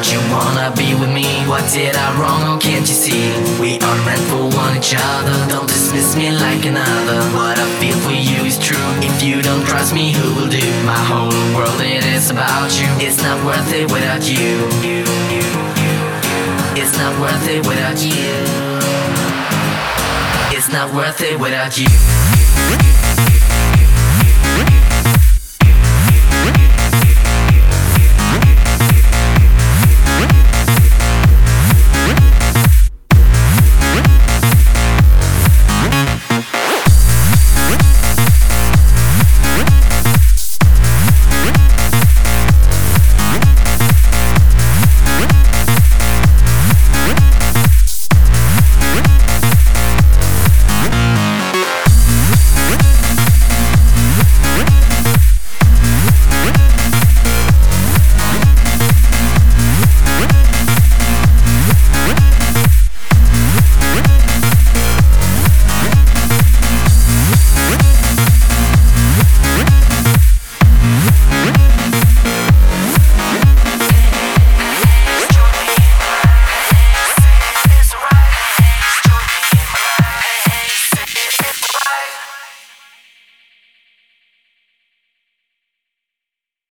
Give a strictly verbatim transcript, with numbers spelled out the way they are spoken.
you wanna be with me? What did I wrong, or can't you see? We are meant for one each other. Don't dismiss me like another. What I feel for you is true. If you don't trust me, who will do? My whole world, it is about you. It's not worth it without you. It's not worth it without you. It's not worth it without you.